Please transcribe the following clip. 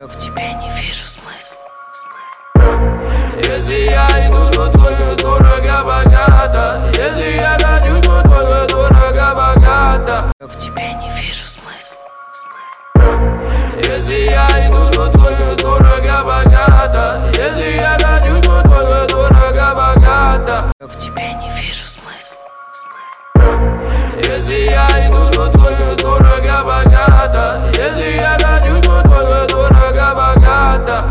К тебе не вижу смысла. Если я иду, то только дорого-богато. Если я хочу, то только дорого-богато. К тебе не вижу смысла. Если я иду, то только дорого-богато. Если я хочу, то только дорого-богато. К тебе не вижу смысла. Если я иду, то только дорого-богато. Если